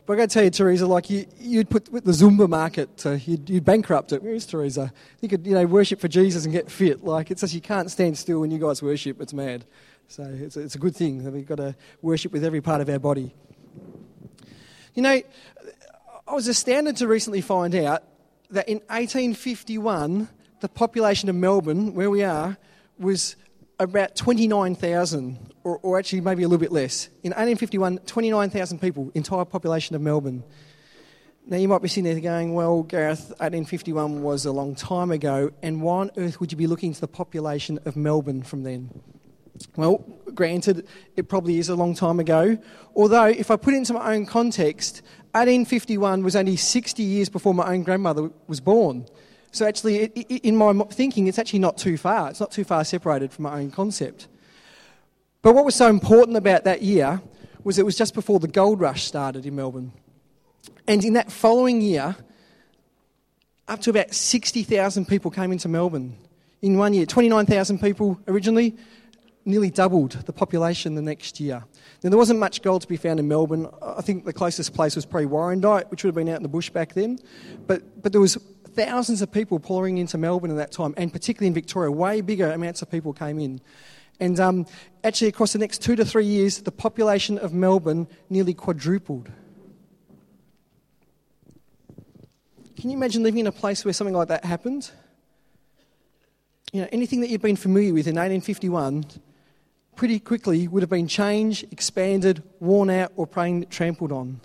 But I got to tell you, Teresa, like you'd put with the Zumba market, you'd bankrupt it. Where is Teresa? You could, worship for Jesus and get fit. Like it's just you can't stand still when you guys worship. It's mad. So it's a good thing that we've got to worship with every part of our body. I was astounded to recently find out that in 1851, the population of Melbourne, where we are, was about 29,000, or actually maybe a little bit less. In 1851, 29,000 people, entire population of Melbourne. Now you might be sitting there going, well, Gareth, 1851 was a long time ago, and why on earth would you be looking to the population of Melbourne from then? Well, granted, it probably is a long time ago, although if I put it into my own context, 1851 was only 60 years before my own grandmother was born. So actually, in my thinking, it's actually not too far. It's not too far separated from my own concept. But what was so important about that year was it was just before the gold rush started in Melbourne. And in that following year, up to about 60,000 people came into Melbourne. In 1 year, 29,000 people originally, nearly doubled the population the next year. Now, there wasn't much gold to be found in Melbourne. I think the closest place was probably Warrandyte, which would have been out in the bush back then. But there was thousands of people pouring into Melbourne at that time, and particularly in Victoria, way bigger amounts of people came in. And actually, across the next 2 to 3 years, the population of Melbourne nearly quadrupled. Can you imagine living in a place where something like that happened? Anything that you've been familiar with in 1851 pretty quickly would have been changed, expanded, worn out, or trampled on.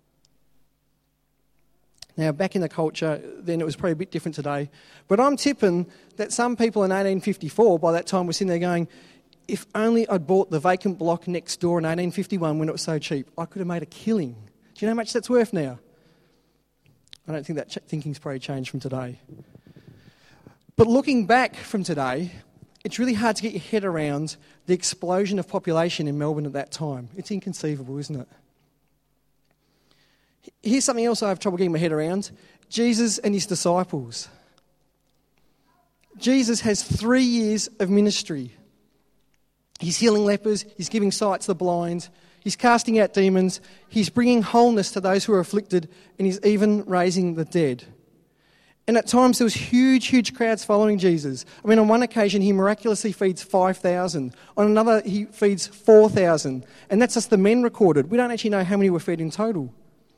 Now, back in the culture, then it was probably a bit different today. But I'm tipping that some people in 1854, by that time, were sitting there going, if only I'd bought the vacant block next door in 1851 when it was so cheap, I could have made a killing. Do you know how much that's worth now? I don't think that thinking's probably changed from today. But looking back from today, it's really hard to get your head around the explosion of population in Melbourne at that time. It's inconceivable, isn't it? Here's something else I have trouble getting my head around. Jesus and his disciples. Jesus has 3 years of ministry. He's healing lepers, he's giving sight to the blind, he's casting out demons, he's bringing wholeness to those who are afflicted, and he's even raising the dead. And at times there was huge crowds following Jesus. I mean, on one occasion he miraculously feeds 5,000. On another he feeds 4,000. And that's just the men recorded. We don't actually know how many were fed in total.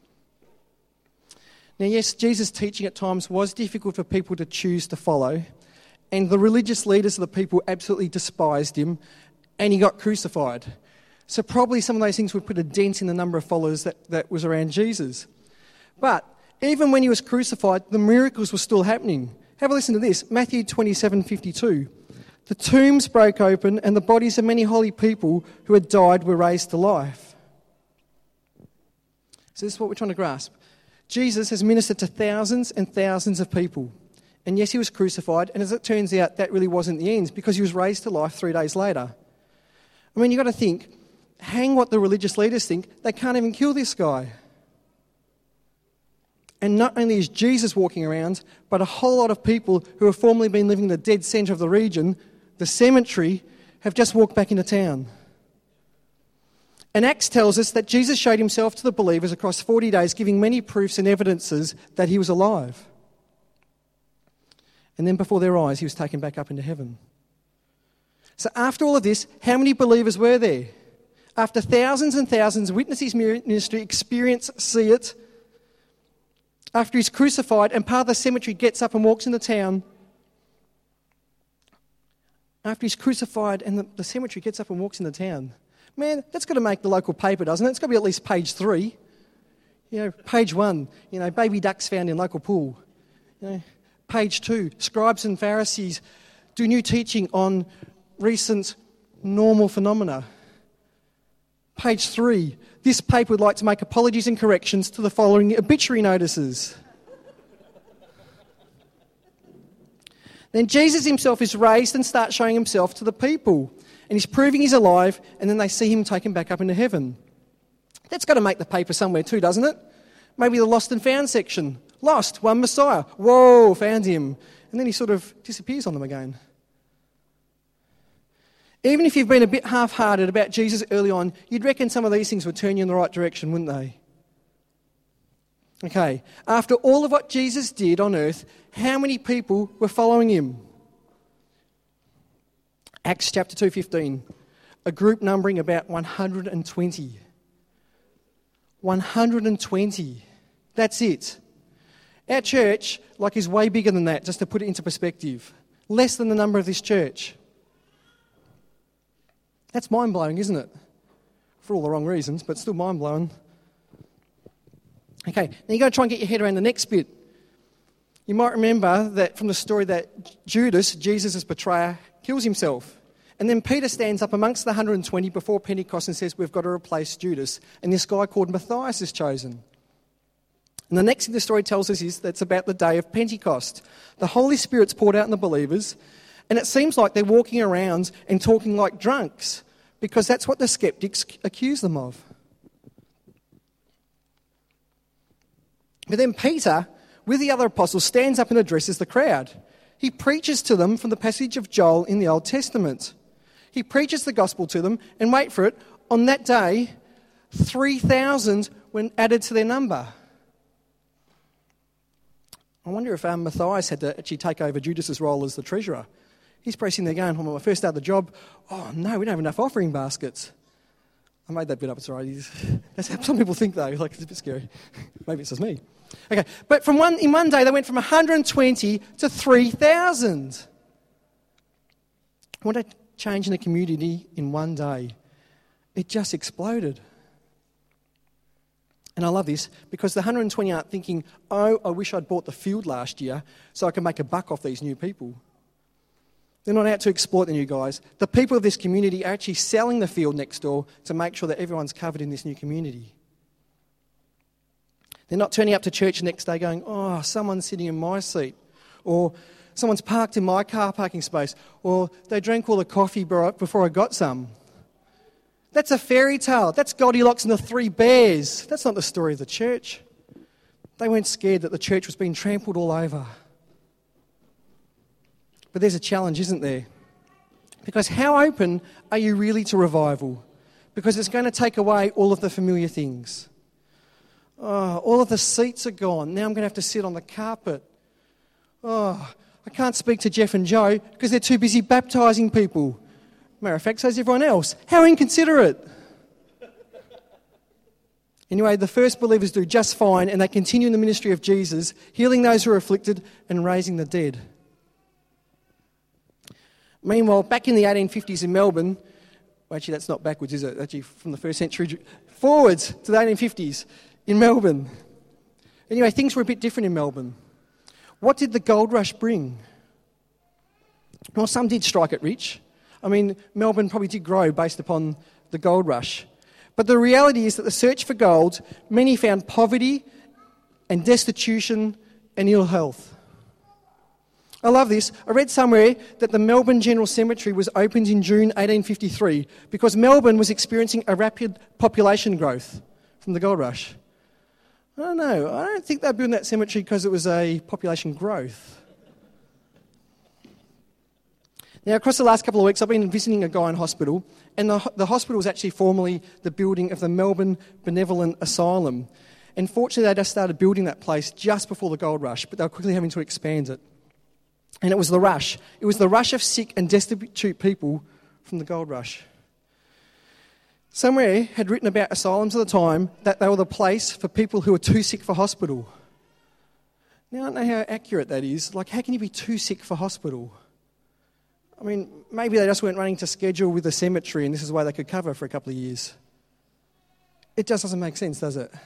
Now, yes, Jesus' teaching at times was difficult for people to choose to follow. And the religious leaders of the people absolutely despised him. And he got crucified. So probably some of those things would put a dent in the number of followers that was around Jesus. But even when he was crucified, the miracles were still happening. Have a listen to this. Matthew 27:52. The tombs broke open and the bodies of many holy people who had died were raised to life. So this is what we're trying to grasp. Jesus has ministered to thousands and thousands of people. And yes, he was crucified. And as it turns out, that really wasn't the end because he was raised to life 3 days later. I mean, you've got to think, hang what the religious leaders think, they can't even kill this guy. And not only is Jesus walking around, but a whole lot of people who have formerly been living in the dead centre of the region, the cemetery, have just walked back into town. And Acts tells us that Jesus showed himself to the believers across 40 days, giving many proofs and evidences that he was alive. And then before their eyes, he was taken back up into heaven. So after all of this, how many believers were there? After thousands and thousands witness his ministry, experience, see it, after he's crucified and part of the cemetery gets up and walks into town, after he's crucified and the cemetery gets up and walks into town, man, that's got to make the local paper, doesn't it? It's got to be at least page 3. Page 1, baby ducks found in local pool. Page 2, scribes and Pharisees do new teaching on recent normal phenomena. Page 3, this paper would like to make apologies and corrections to the following obituary notices. Then Jesus himself is raised and starts showing himself to the people. And he's proving he's alive, and then they see him taken back up into heaven. That's got to make the paper somewhere too, doesn't it? Maybe the lost and found section. Lost, one Messiah. Whoa, found him. And then he sort of disappears on them again. Even if you've been a bit half-hearted about Jesus early on, you'd reckon some of these things would turn you in the right direction, wouldn't they? Okay, after all of what Jesus did on earth, how many people were following him? Acts chapter 2:15, a group numbering about 120. 120. That's it. Our church, is way bigger than that, just to put it into perspective. Less than the number of this church. That's mind-blowing, isn't it? For all the wrong reasons, but still mind-blowing. Okay, now you've got to try and get your head around the next bit. You might remember that from the story that Judas, Jesus' betrayer, kills himself. And then Peter stands up amongst the 120 before Pentecost and says, we've got to replace Judas. And this guy called Matthias is chosen. And the next thing the story tells us is that it's about the day of Pentecost. The Holy Spirit's poured out on the believers, and it seems like they're walking around and talking like drunks, because that's what the skeptics accuse them of. But then Peter, with the other apostles, stands up and addresses the crowd. He preaches to them from the passage of Joel in the Old Testament. He preaches the gospel to them, and wait for it, on that day, 3,000 were added to their number. I wonder if Matthias had to actually take over Judas's role as the treasurer. He's pressing there going, when I first started the job, oh no, we don't have enough offering baskets. I made that bit up, it's all right. That's how some people think though, it's a bit scary. Maybe it's just me. Okay, but in one day they went from 120 to 3,000. What a change in the community in one day. It just exploded. And I love this because the 120 aren't thinking, oh, I wish I'd bought the field last year so I can make a buck off these new people. They're not out to exploit the new guys. The people of this community are actually selling the field next door to make sure that everyone's covered in this new community. They're not turning up to church the next day going, oh, someone's sitting in my seat, or someone's parked in my car parking space, or they drank all the coffee before I got some. That's a fairy tale. That's Goldilocks and the Three Bears. That's not the story of the church. They weren't scared that the church was being trampled all over. But there's a challenge, isn't there? Because how open are you really to revival? Because it's going to take away all of the familiar things. Oh, all of the seats are gone. Now I'm going to have to sit on the carpet. Oh, I can't speak to Jeff and Joe because they're too busy baptising people. Matter of fact, so is everyone else. How inconsiderate. Anyway, the first believers do just fine, and they continue in the ministry of Jesus, healing those who are afflicted and raising the dead. Meanwhile, back in the 1850s in Melbourne, well, actually that's not backwards, is it? Actually from the first century forwards to the 1850s in Melbourne. Anyway, things were a bit different in Melbourne. What did the gold rush bring? Well, some did strike it rich. I mean, Melbourne probably did grow based upon the gold rush. But the reality is that the search for gold, many found poverty and destitution and ill health. I love this. I read somewhere that the Melbourne General Cemetery was opened in June 1853 because Melbourne was experiencing a rapid population growth from the gold rush. I don't know. I don't think they built that cemetery because it was a population growth. Now, across the last couple of weeks, I've been visiting a guy in hospital, and the hospital was actually formerly the building of the Melbourne Benevolent Asylum. And fortunately, they just started building that place just before the gold rush, but they were quickly having to expand it. And it was the rush. It was the rush of sick and destitute people from the gold rush. Somewhere had written about asylums at the time that they were the place for people who were too sick for hospital. Now, I don't know how accurate that is. How can you be too sick for hospital? I mean, maybe they just weren't running to schedule with the cemetery and this is why they could cover for a couple of years. It just doesn't make sense, does it?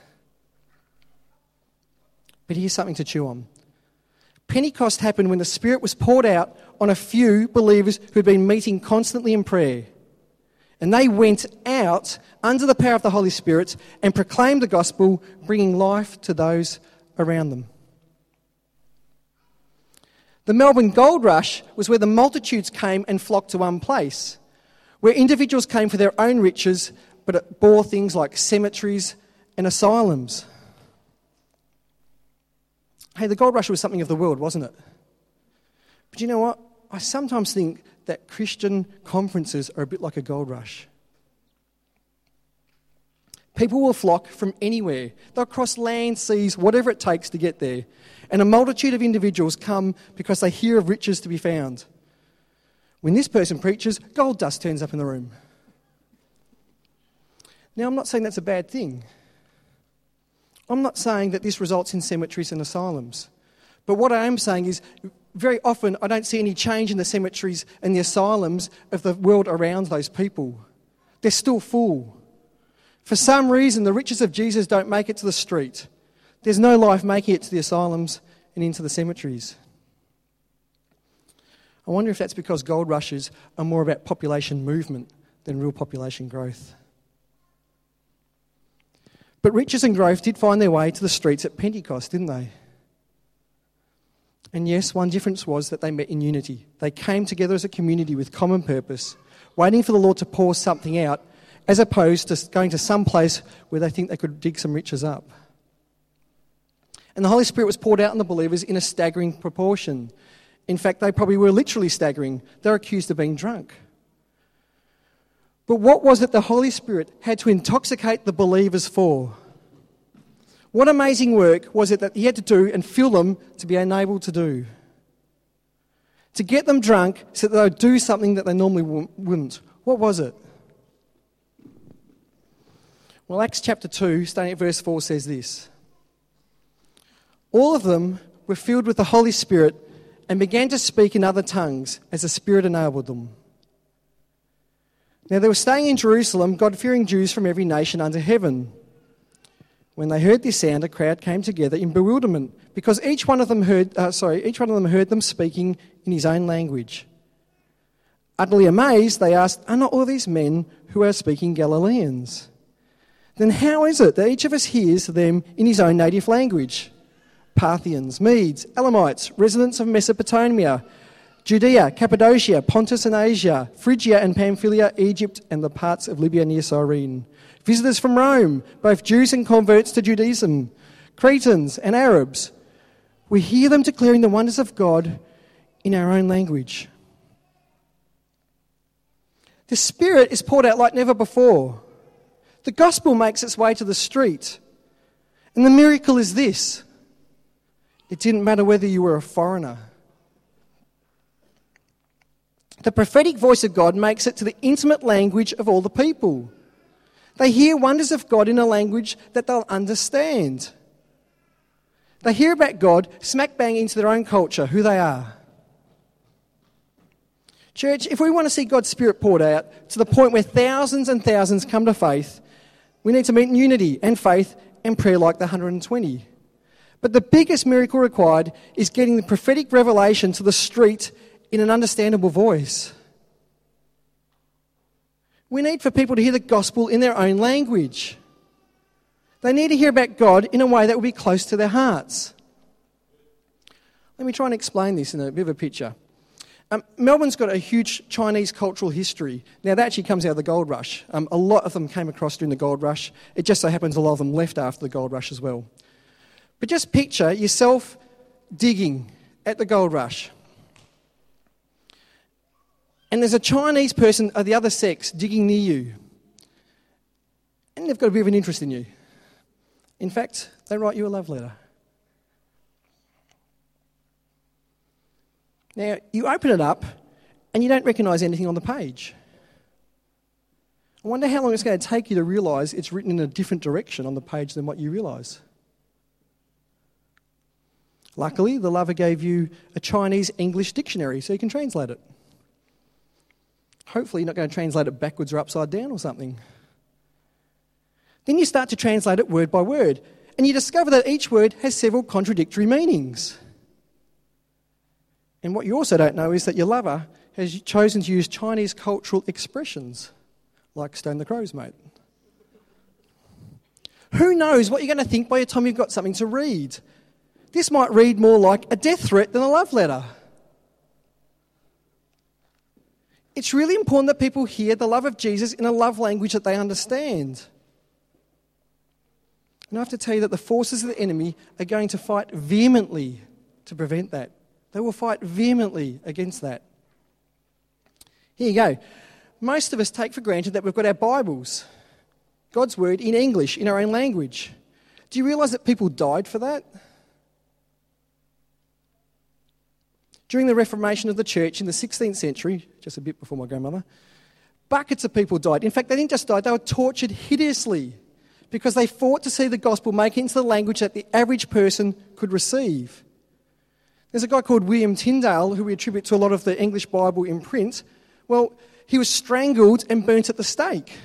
But here's something to chew on. Pentecost happened when the Spirit was poured out on a few believers who'd been meeting constantly in prayer. And they went out under the power of the Holy Spirit and proclaimed the gospel, bringing life to those around them. The Melbourne Gold Rush was where the multitudes came and flocked to one place, where individuals came for their own riches, but it bore things like cemeteries and asylums. Hey, the gold rush was something of the world, wasn't it? But you know what? I sometimes think that Christian conferences are a bit like a gold rush. People will flock from anywhere. They'll cross land, seas, whatever it takes to get there. And a multitude of individuals come because they hear of riches to be found. When this person preaches, gold dust turns up in the room. Now, I'm not saying that's a bad thing. I'm not saying that this results in cemeteries and asylums. But what I am saying is, very often I don't see any change in the cemeteries and the asylums of the world around those people. They're still full. For some reason, the riches of Jesus don't make it to the street. There's no life making it to the asylums and into the cemeteries. I wonder if that's because gold rushes are more about population movement than real population growth. But riches and growth did find their way to the streets at Pentecost, didn't they? And yes, one difference was that they met in unity. They came together as a community with common purpose, waiting for the Lord to pour something out, as opposed to going to some place where they think they could dig some riches up. And the Holy Spirit was poured out on the believers in a staggering proportion. In fact, they probably were literally staggering. They were accused of being drunk. But what was it the Holy Spirit had to intoxicate the believers for? What amazing work was it that he had to do and fill them to be unable to do? To get them drunk so that they would do something that they normally wouldn't. What was it? Well, Acts chapter 2, starting at verse 4, says this. All of them were filled with the Holy Spirit and began to speak in other tongues as the Spirit enabled them. Now they were staying in Jerusalem, God-fearing Jews from every nation under heaven. When they heard this sound, a crowd came together in bewilderment, because each one of them heard them speaking in his own language. Utterly amazed, they asked, "Are not all these men who are speaking Galileans? Then how is it that each of us hears them in his own native language? Parthians, Medes, Elamites, residents of Mesopotamia, Judea, Cappadocia, Pontus and Asia, Phrygia and Pamphylia, Egypt and the parts of Libya near Cyrene. Visitors from Rome, both Jews and converts to Judaism, Cretans and Arabs. We hear them declaring the wonders of God in our own language." The Spirit is poured out like never before. The gospel makes its way to the street. And the miracle is this. It didn't matter whether you were a foreigner. The prophetic voice of God makes it to the intimate language of all the people. They hear wonders of God in a language that they'll understand. They hear about God smack bang into their own culture, who they are. Church, if we want to see God's Spirit poured out to the point where thousands and thousands come to faith, we need to meet in unity and faith and prayer like the 120. But the biggest miracle required is getting the prophetic revelation to the street in an understandable voice. We need for people to hear the gospel in their own language. They need to hear about God in a way that will be close to their hearts. Let me try and explain this in a bit of a picture. Melbourne's got a huge Chinese cultural history. Now, that actually comes out of the gold rush. A lot of them came across during the gold rush. It just so happens a lot of them left after the gold rush as well. But just picture yourself digging at the gold rush. And there's a Chinese person of the other sex digging near you. And they've got a bit of an interest in you. In fact, they write you a love letter. Now, you open it up and you don't recognise anything on the page. I wonder how long it's going to take you to realise it's written in a different direction on the page than what you realise. Luckily, the lover gave you a Chinese-English dictionary so you can translate it. Hopefully you're not going to translate it backwards or upside down or something. Then you start to translate it word by word, and you discover that each word has several contradictory meanings. And what you also don't know is that your lover has chosen to use Chinese cultural expressions, like stone the crows, mate. Who knows what you're going to think by the time you've got something to read? This might read more like a death threat than a love letter. It's really important that people hear the love of Jesus in a love language that they understand. And I have to tell you that the forces of the enemy are going to fight vehemently to prevent that. They will fight vehemently against that. Here you go. Most of us take for granted that we've got our Bibles. God's word in English, in our own language. Do you realise that people died for that? During the Reformation of the church in the 16th century, just a bit before my grandmother, buckets of people died. In fact, they didn't just die, they were tortured hideously because they fought to see the gospel make it into the language that the average person could receive. There's a guy called William Tyndale, who we attribute to a lot of the English Bible in print. Well, he was strangled and burnt at the stake.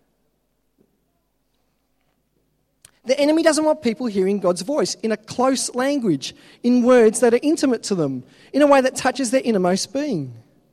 The enemy doesn't want people hearing God's voice in a close language, in words that are intimate to them, in a way that touches their innermost being.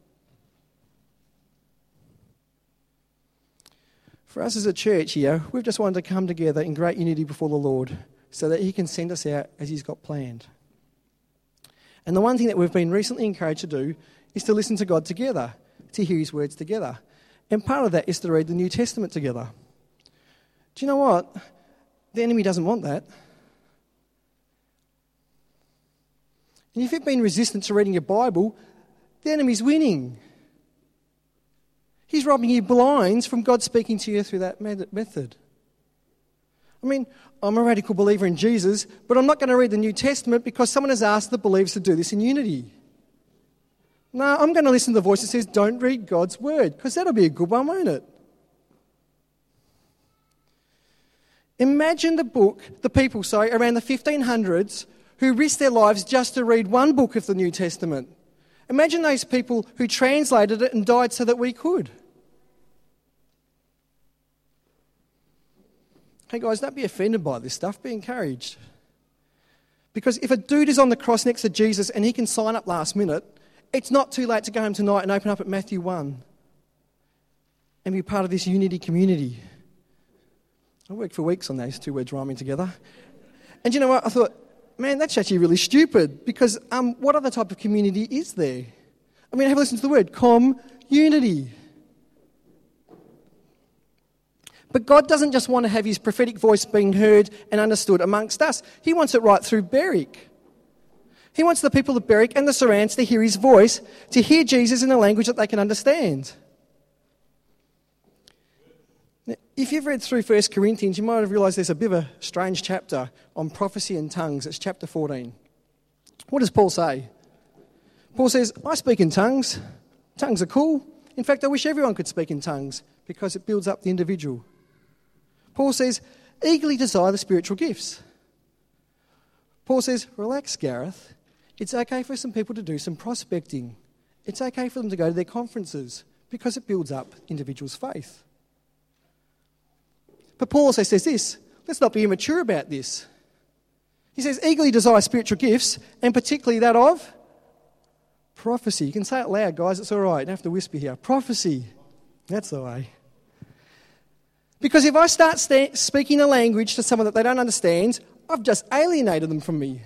For us as a church here, we've just wanted to come together in great unity before the Lord so that he can send us out as he's got planned. And the one thing that we've been recently encouraged to do is to listen to God together, to hear his words together. And part of that is to read the New Testament together. Do you know what? The enemy doesn't want that. And if you've been resistant to reading your Bible, the enemy's winning. He's robbing you blinds from God speaking to you through that method. I mean, I'm a radical believer in Jesus, but I'm not going to read the New Testament because someone has asked the believers to do this in unity. No, I'm going to listen to the voice that says, don't read God's word, because that'll be a good one, won't it? Imagine the people around the 1500s who risked their lives just to read one book of the New Testament. Imagine those people who translated it and died so that we could. Hey guys, don't be offended by this stuff, be encouraged. Because if a dude is on the cross next to Jesus and he can sign up last minute, it's not too late to go home tonight and open up at Matthew 1 and be part of this unity community. I worked for weeks on those two words rhyming together. And you know what? I thought, man, that's actually really stupid because what other type of community is there? I mean, have a listen to the word, community. But God doesn't just want to have his prophetic voice being heard and understood amongst us. He wants it right through Berwick. He wants the people of Berwick and the surrounds to hear his voice, to hear Jesus in a language that they can understand. Now, if you've read through 1 Corinthians, you might have realised there's a bit of a strange chapter on prophecy and tongues. It's chapter 14. What does Paul say? Paul says, I speak in tongues. Tongues are cool. In fact, I wish everyone could speak in tongues because it builds up the individual. Paul says, eagerly desire the spiritual gifts. Paul says, relax, Gareth. It's okay for some people to do some prospecting. It's okay for them to go to their conferences because it builds up individuals' faith. But Paul also says this, let's not be immature about this. He says, eagerly desire spiritual gifts, and particularly that of prophecy. You can say it loud, guys, it's all right. You don't have to whisper here. Prophecy. That's the way. Because if I start speaking a language to someone that they don't understand, I've just alienated them from me.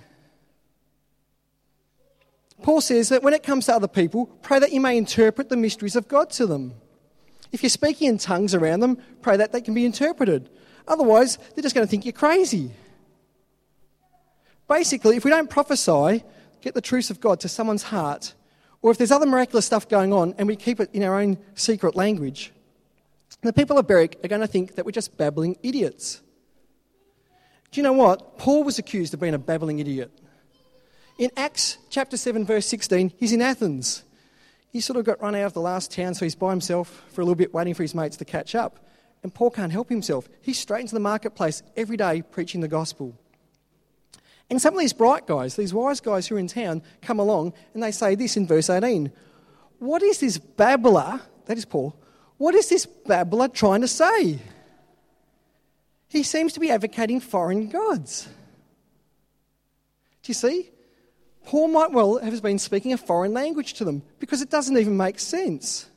Paul says that when it comes to other people, pray that you may interpret the mysteries of God to them. If you're speaking in tongues around them, pray that they can be interpreted. Otherwise, they're just going to think you're crazy. Basically, if we don't prophesy, get the truths of God to someone's heart, or if there's other miraculous stuff going on and we keep it in our own secret language, the people of Berwick are going to think that we're just babbling idiots. Do you know what? Paul was accused of being a babbling idiot. In Acts chapter 7, verse 16, he's in Athens. He sort of got run out of the last town, so he's by himself for a little bit, waiting for his mates to catch up. And Paul can't help himself. He's straight into the marketplace every day preaching the gospel. And some of these bright guys, these wise guys who are in town, come along and they say this in verse 18. What is this babbler, that is Paul, what is this babbler trying to say? He seems to be advocating foreign gods. Do you see? Paul might well have been speaking a foreign language to them because it doesn't even make sense.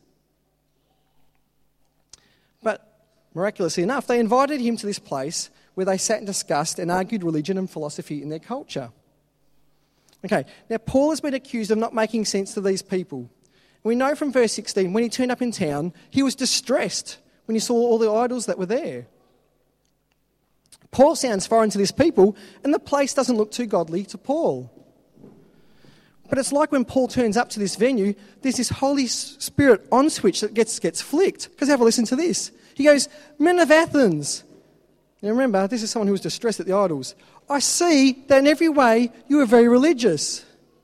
But miraculously enough, they invited him to this place where they sat and discussed and argued religion and philosophy in their culture. Okay, now Paul has been accused of not making sense to these people. We know from verse 16, when he turned up in town, he was distressed when he saw all the idols that were there. Paul sounds foreign to this people, and the place doesn't look too godly to Paul. But it's like when Paul turns up to this venue, there's this Holy Spirit on switch that gets flicked. Because have a listen to this. He goes, men of Athens, Now remember, this is someone who was distressed at the idols. I see that in every way you are very religious.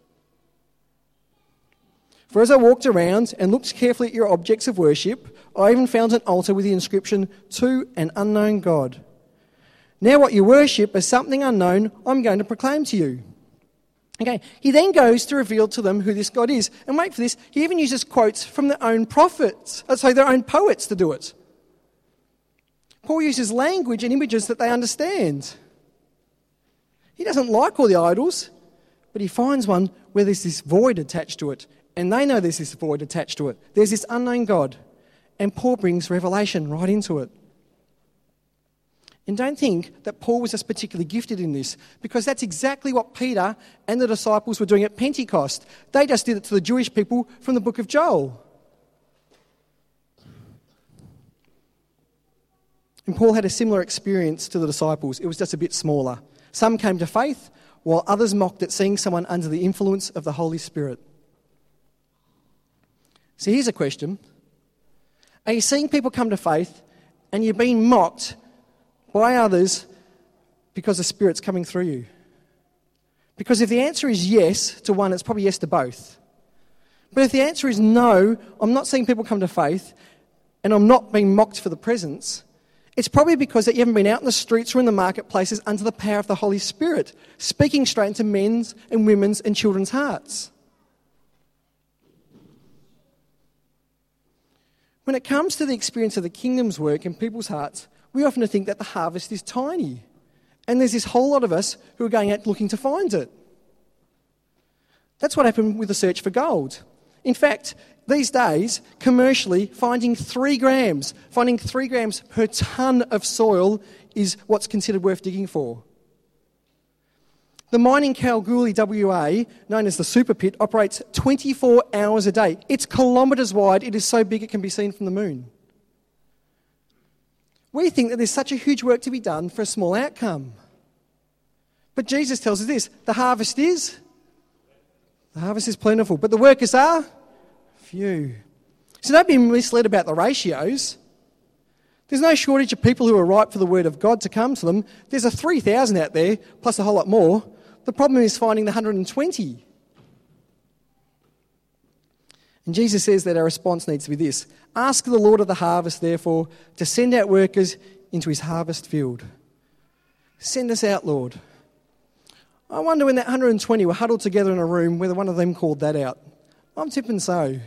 For as I walked around and looked carefully at your objects of worship, I even found an altar with the inscription, "To an unknown God." Now what you worship as something unknown, I'm going to proclaim to you. Okay, he then goes to reveal to them who this God is. And wait for this, he even uses quotes from their own prophets, their own poets to do it. Paul uses language and images that they understand. He doesn't like all the idols, but he finds one where there's this void attached to it. And they know there's this void attached to it. There's this unknown God. And Paul brings revelation right into it. And don't think that Paul was just particularly gifted in this, because that's exactly what Peter and the disciples were doing at Pentecost. They just did it to the Jewish people from the book of Joel. And Paul had a similar experience to the disciples. It was just a bit smaller. Some came to faith, while others mocked at seeing someone under the influence of the Holy Spirit. So here's a question. Are you seeing people come to faith and you're being mocked by others because the Spirit's coming through you? Because if the answer is yes to one, it's probably yes to both. But if the answer is no, I'm not seeing people come to faith and I'm not being mocked for the presence, it's probably because that you haven't been out in the streets or in the marketplaces under the power of the Holy Spirit, speaking straight into men's and women's and children's hearts. When it comes to the experience of the kingdom's work in people's hearts, we often think that the harvest is tiny. And there's this whole lot of us who are going out looking to find it. That's what happened with the search for gold. In fact, these days, commercially, finding 3 grams per tonne of soil is what's considered worth digging for. The mine in Kalgoorlie, WA, known as the Super Pit, operates 24 hours a day. It's kilometres wide. It is so big it can be seen from the moon. We think that there's such a huge work to be done for a small outcome. But Jesus tells us this, the harvest is plentiful, but the workers are few. So don't be misled about the ratios. There's no shortage of people who are ripe for the word of God to come to them. There's a 3,000 out there, plus a whole lot more. The problem is finding the 120. And Jesus says that our response needs to be this. Ask the Lord of the harvest, therefore, to send out workers into his harvest field. Send us out, Lord. I wonder when that 120 were huddled together in a room whether one of them called that out. I'm tipping so.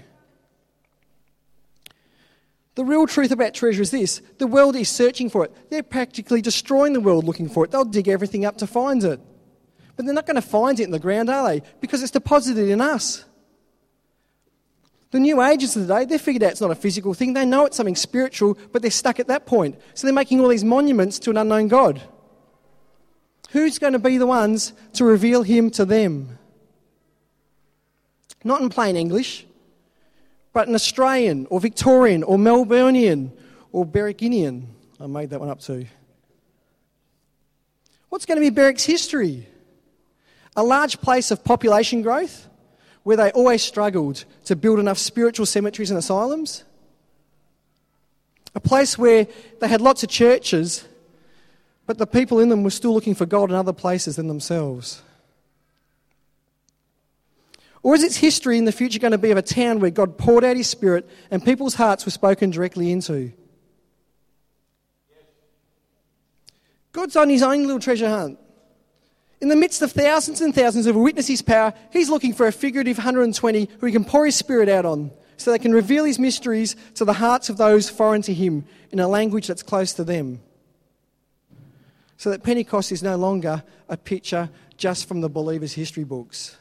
The real truth about treasure is this. The world is searching for it. They're practically destroying the world looking for it. They'll dig everything up to find it. But they're not going to find it in the ground, are they? Because it's deposited in us. The New Agers of the day, they've figured out it's not a physical thing. They know it's something spiritual, but they're stuck at that point. So they're making all these monuments to an unknown God. Who's going to be the ones to reveal him to them? Not in plain English, but in Australian or Victorian or Melburnian or Berrickian. I made that one up too. What's going to be Berwick's history? A large place of population growth where they always struggled to build enough spiritual cemeteries and asylums. A place where they had lots of churches, but the people in them were still looking for God in other places than themselves. Or is its history in the future going to be of a town where God poured out his Spirit and people's hearts were spoken directly into? God's on his own little treasure hunt. In the midst of thousands and thousands who will witness his power, he's looking for a figurative 120 who he can pour his Spirit out on so they can reveal his mysteries to the hearts of those foreign to him in a language that's close to them. So that Pentecost is no longer a picture just from the believers' history books.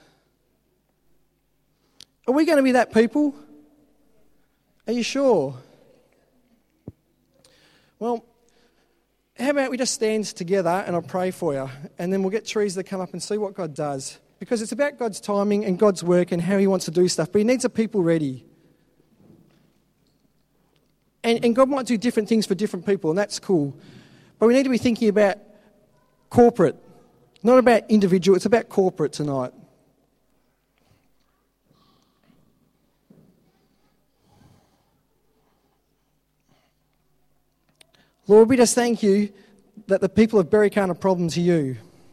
Are we going to be that people? Are you sure? Well, how about we just stand together and I'll pray for you, and then we'll get Teresa to come up and see what God does. Because it's about God's timing and God's work and how he wants to do stuff, but he needs a people ready. And God might do different things for different people, and that's cool. But we need to be thinking about corporate, not about individual, it's about corporate tonight. Lord, we just thank you that the people of Berwick aren't a problem to you.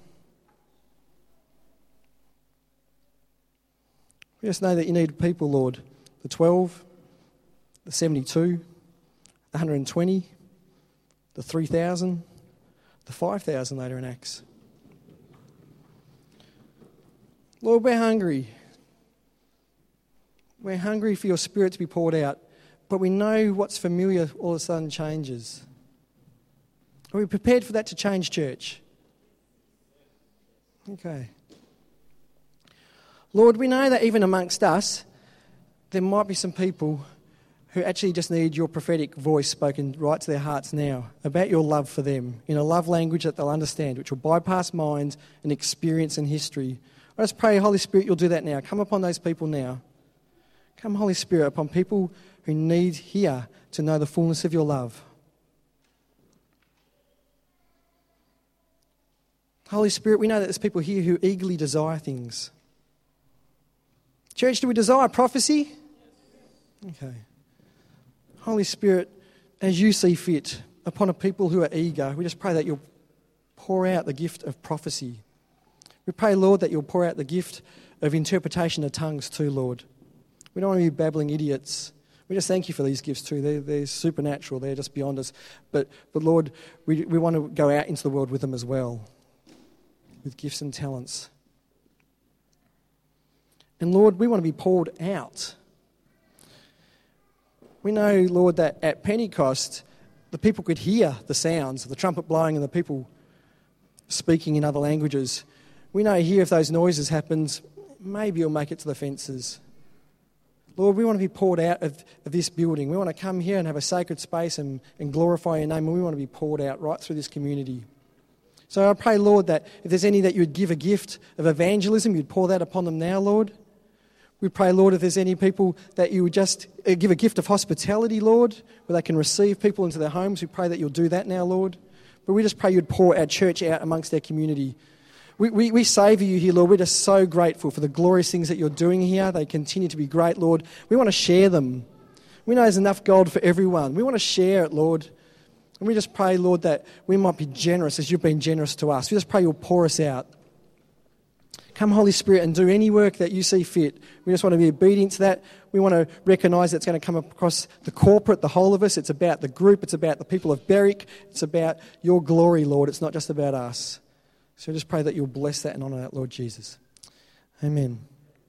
We just know that you need people, Lord. The 12, the 72, the 120, the 3,000, the 5,000 later in Acts. Lord, we're hungry. We're hungry for your Spirit to be poured out, but we know what's familiar all of a sudden changes. Are we prepared for that to change, church? Okay. Lord, we know that even amongst us, there might be some people who actually just need your prophetic voice spoken right to their hearts now about your love for them in a love language that they'll understand, which will bypass minds and experience and history. I just pray, Holy Spirit, you'll do that now. Come upon those people now. Come, Holy Spirit, upon people who need here to know the fullness of your love. Holy Spirit, we know that there's people here who eagerly desire things. Church, do we desire prophecy? Okay. Holy Spirit, as you see fit, upon a people who are eager, we just pray that you'll pour out the gift of prophecy. We pray, Lord, that you'll pour out the gift of interpretation of tongues too, Lord. We don't want to be babbling idiots. We just thank you for these gifts too. They're supernatural. They're just beyond us. But Lord, we want to go out into the world with them as well, with gifts and talents. And Lord, we want to be poured out. We know, Lord, that at Pentecost, the people could hear the sounds of the trumpet blowing and the people speaking in other languages. We know here if those noises happened, maybe it'll make it to the fences. Lord, we want to be poured out of this building. We want to come here and have a sacred space and glorify your name, and we want to be poured out right through this community. So I pray, Lord, that if there's any that you would give a gift of evangelism, you'd pour that upon them now, Lord. We pray, Lord, if there's any people that you would just give a gift of hospitality, Lord, where they can receive people into their homes, we pray that you'll do that now, Lord. But we just pray you'd pour our church out amongst our community. We savour you here, Lord. We're just so grateful for the glorious things that you're doing here. They continue to be great, Lord. We want to share them. We know there's enough gold for everyone. We want to share it, Lord. And we just pray, Lord, that we might be generous as you've been generous to us. We just pray you'll pour us out. Come, Holy Spirit, and do any work that you see fit. We just want to be obedient to that. We want to recognise that it's going to come across the corporate, the whole of us. It's about the group. It's about the people of Berwick. It's about your glory, Lord. It's not just about us. So just pray that you'll bless that and honour that, Lord Jesus. Amen.